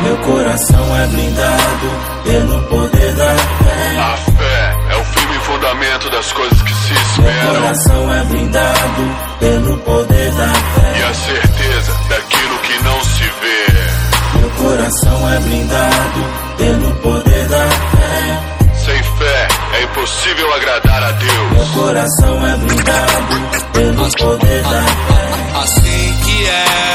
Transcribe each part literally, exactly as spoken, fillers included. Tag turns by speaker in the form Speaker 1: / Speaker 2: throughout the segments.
Speaker 1: Meu coração é blindado pelo poder da fé.
Speaker 2: A fé é o firme fundamento das coisas que se esperam.
Speaker 1: Meu coração é blindado pelo poder da fé.
Speaker 2: E a certeza daquilo que não se vê.
Speaker 1: Meu coração é blindado pelo poder da fé.
Speaker 2: Sem fé é impossível agradar a Deus.
Speaker 1: Meu coração é blindado pelo poder da fé.
Speaker 3: Assim que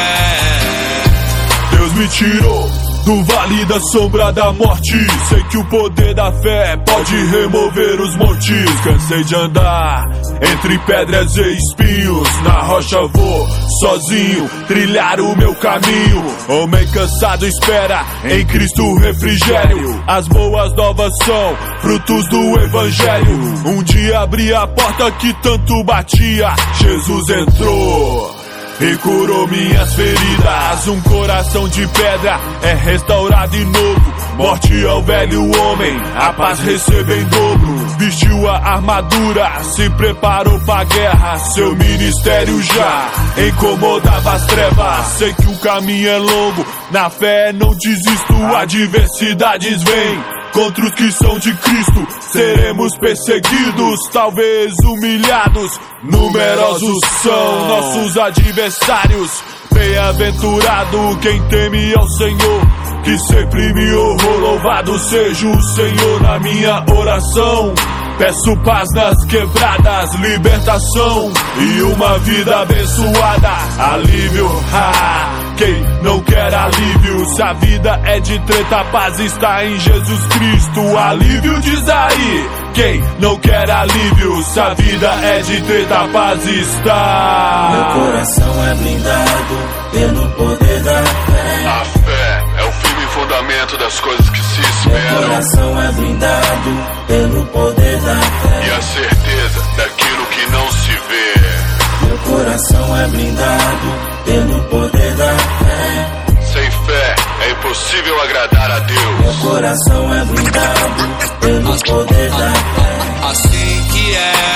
Speaker 3: é.
Speaker 4: Deus me tirou do vale da sombra da morte. Sei que o poder da fé pode remover os montes. Cansei de andar entre pedras e espinhos. Na rocha vou sozinho trilhar o meu caminho. Homem cansado espera em Cristo refrigério. As boas novas são frutos do evangelho. Um dia abri a porta que tanto batia. Jesus entrou e curou minhas feridas. Um coração de pedra é restaurado e novo. Morte ao velho homem, a paz recebe em dobro. Vestiu a armadura, se preparou pra guerra. Seu ministério já incomodava as trevas. Sei que o caminho é longo, na fé não desisto. Adversidades vêm contra os que são de Cristo. Seremos perseguidos, talvez humilhados. Numerosos são nossos adversários. Bem-aventurado quem teme ao Senhor, que sempre me honrou. Louvado seja o Senhor na minha oração. Peço paz nas quebradas, libertação e uma vida abençoada. Alívio, ha, quem não quer alívio? Se a vida é de treta, a paz está em Jesus Cristo. Alívio diz aí, quem não quer alívio? Se a vida é de treta, a paz está.
Speaker 1: Meu coração é blindado pelo poder da fé.
Speaker 2: A fé é o firme fundamento das coisas que se esperam.
Speaker 1: Meu coração é blindado pelo poder da fé.
Speaker 2: E a certeza daquilo que não se vê.
Speaker 1: Meu coração é blindado pelo poder da fé.
Speaker 2: Sem fé é impossível agradar a Deus.
Speaker 1: Meu coração é blindado pelo poder da fé.
Speaker 3: Assim que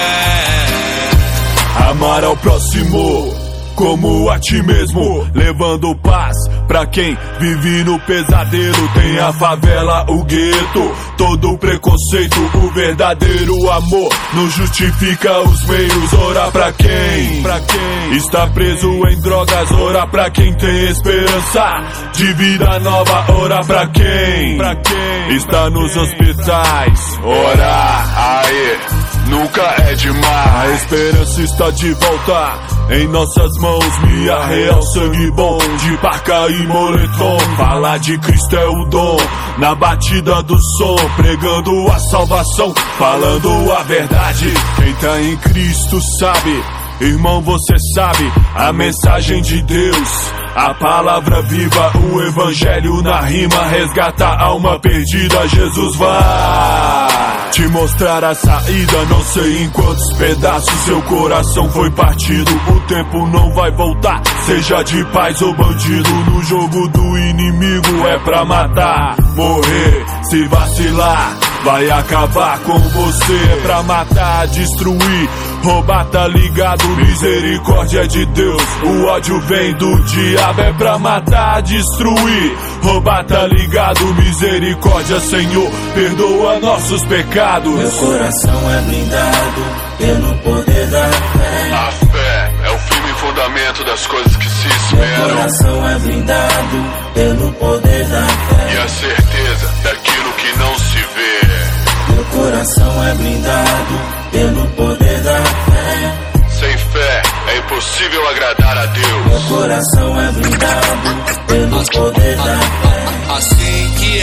Speaker 3: é.
Speaker 4: Amar ao próximo como a ti mesmo, levando paz pra quem vive no pesadelo. Tem a favela, o gueto, todo preconceito. O verdadeiro amor não justifica os meios. Ora pra quem? Pra quem está preso em drogas. Ora pra quem tem esperança de vida nova. Ora pra quem? Pra quem está nos hospitais. Ora,
Speaker 2: Aê, nunca é demais.
Speaker 4: a esperança está de volta em nossas mãos. Minha real sangue bom de parca e moletom. Falar de Cristo é o dom. Na batida do som, pregando a salvação, falando a verdade. Quem tá em Cristo sabe, irmão, você sabe a mensagem de Deus. A palavra viva, o evangelho na rima, resgata a alma perdida. Jesus vai te mostrar a saída. Não sei em quantos pedaços seu coração foi partido. O tempo não vai voltar, seja de paz ou bandido. No jogo do inimigo é pra matar, morrer, se vacilar vai acabar com você. É pra matar, destruir, roubar, tá ligado? Misericórdia de Deus, o ódio vem do diabo. É pra matar, destruir, roubar, tá ligado? Misericórdia, Senhor, perdoa nossos pecados.
Speaker 1: Meu coração é blindado pelo poder da fé.
Speaker 2: A fé é o firme fundamento das coisas que se
Speaker 1: Meu
Speaker 2: esperam.
Speaker 1: coração é blindado pelo poder da fé.
Speaker 2: E a certeza daquilo que não se vê.
Speaker 1: Meu coração é blindado pelo poder da fé.
Speaker 2: Sem fé é impossível agradar a Deus.
Speaker 1: Meu coração é blindado pelo poder da fé.
Speaker 3: Assim que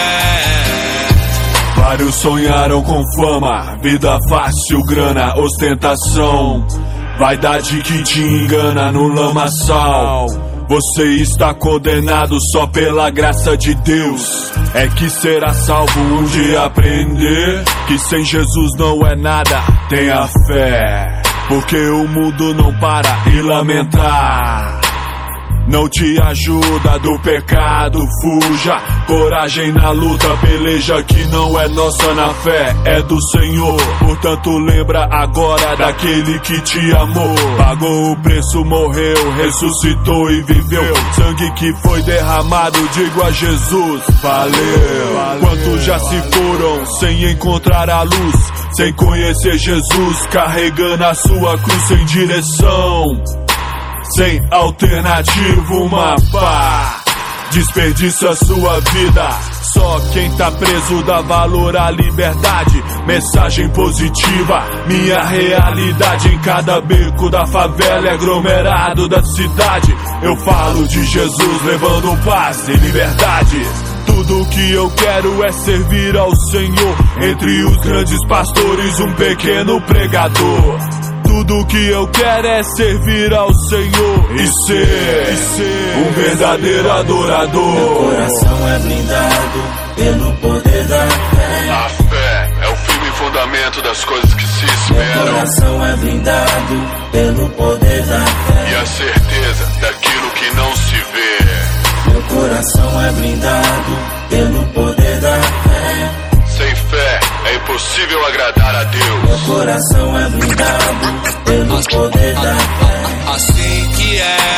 Speaker 3: é.
Speaker 4: Vários sonharam com fama, vida fácil, grana, ostentação. Vaidade que te engana no lamaçal. Você está condenado só pela graça de Deus. É que será salvo um dia aprender que sem Jesus não é nada. Tenha fé, porque o mundo não para e lamentar. não te ajuda, do pecado fuja. Coragem na luta, peleja que não é nossa na fé, é do Senhor. Portanto lembra agora daquele que te amou, pagou o preço, morreu, ressuscitou e viveu. Sangue que foi derramado, digo a Jesus, valeu. Quantos já se foram sem encontrar a luz, sem conhecer Jesus, carregando a sua cruz sem direção, sem alternativa, uma pá. Desperdiça sua vida, só quem tá preso dá valor à liberdade. Mensagem positiva, minha realidade. Em cada beco da favela e aglomerado da cidade, eu falo de Jesus, levando paz e liberdade. Tudo que eu quero é servir ao Senhor. Entre os grandes pastores, um pequeno pregador. Tudo que eu quero é servir ao Senhor e ser, e ser um verdadeiro adorador.
Speaker 1: Meu coração é blindado pelo poder da fé.
Speaker 2: A fé é o firme fundamento das coisas que se esperam.
Speaker 1: Meu coração é blindado pelo poder da fé.
Speaker 2: E a certeza daquilo que não se vê.
Speaker 1: Meu coração é blindado pelo poder da fé.
Speaker 2: Sem fé é impossível agradar a Deus.
Speaker 1: Meu coração é blindado pelo poder da fé.
Speaker 3: Assim que é.